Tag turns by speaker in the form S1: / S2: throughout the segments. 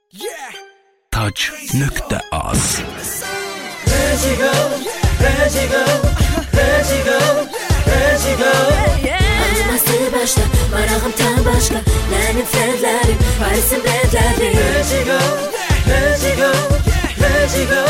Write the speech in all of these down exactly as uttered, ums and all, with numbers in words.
S1: Touch.az
S2: Rejigo, Rejigo, Rejigo, Rejigo.
S3: Anlaması başka, marağım tam başka. Benim fredlerim, Paris'in bedleri.
S2: Rejigo, Rejigo, Rejigo,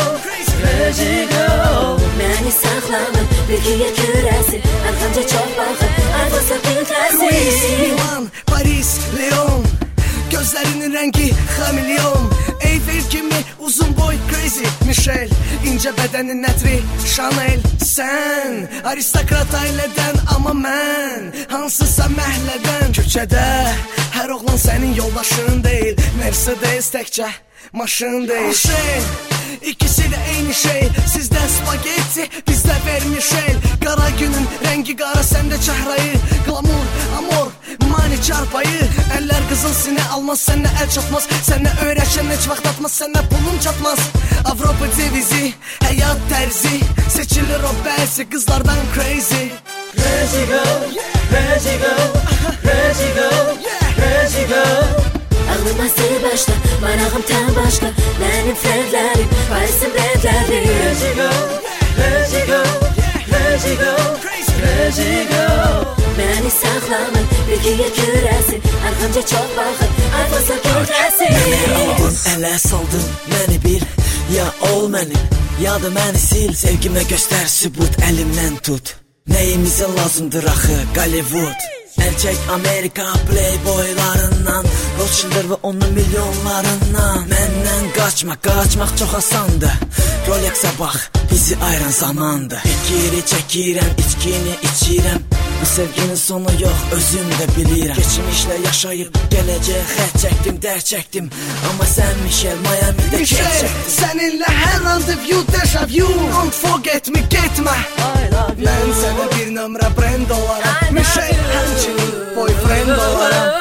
S2: Rejigo.
S3: Beni saklamın, bilgiye küresi. Arkamca çok bakın, arpasa filtresi.
S4: Greece, Milan, Paris, Lyon. Gözlerinin rengi hamilyon. Eyfel kimi uzun boy crazy Michelle, ince bedenin netri Chanel. Sen aristokrat aileden ama mən hansısa məhlədən. Küçədə hər oğlan sənin yoldaşın deyil. Mercedes təkcə maşın deyil. Şey, ikisi de eyni şey. Sizdə spagetti, bizdə vermişel. Qara günün rengi qara, səndə çəhrayı. Glamour, amor, mani çarpayı. Eller qızıl sinə almaz, sənə əl çatmaz. Sənə öyrəşən heç vaxt atmaz, sənə pulun çatmaz. Avropa cevizi, həyat tərzi. Seçilir o bəzi qızlardan crazy.
S2: Rejigo, Rejigo, Rejigo, Rejigo.
S3: Anlaması başka, marağım tam başka. Benim fredlerim, Paris'in bedleri.
S2: Rejigo, Rejigo, Rejigo, Rejigo.
S3: Beni saklamın, bilgiye küresi. Arkamca çok bakın, arpasa filtresi.
S5: Aldın, ələ saldın, məni bil. Ya ol mənim, ya da məni sil. Sevgimə göstər sübut, əlimdən tut. Nəyimizə lazımdır axı, Hollywood. Əl çək Amerika playboylarından, Rothschilder və onun milyonlarından. Məndən qaçmaq, qaçmaq çox asandır. Rolexə bax, bizi ayıran zamandır. Fikiri çəkirəm, içkini içirəm. Bu sevginin sonu yox, özüm də bilirəm. Keçmişlə yaşayıb, gələcək xət çəkdim, dər çəkdim. Amma sən Michelle, Miami'də kət
S4: Michelle,
S5: çəkdim.
S4: səninlə hər randevu, deja vu. Don't forget me, getmə. Mən sənə bir nömrə brand olaram. Michelle, həmçinin boyfriend olaram.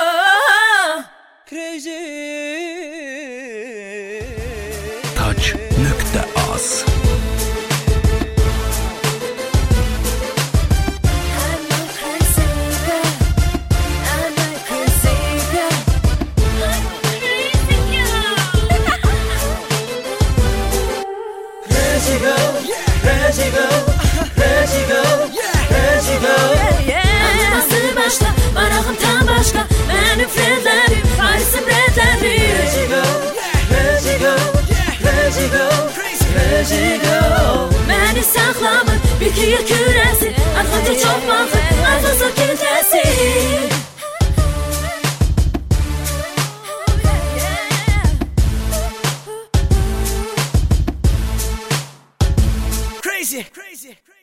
S1: Touch.az
S2: Rejigo, Rejigo, Rejigo, Rejigo.
S3: Anlaması başka, marağım tam başka. Benim fredlerim, Paris'in bedleri.
S2: Rejigo, Rejigo, Rejigo, Rejigo.
S3: Beni saklamın, bilgiye küresi. Arkamca çok bakın, arpasa filtresi.
S4: Crazy, crazy, crazy.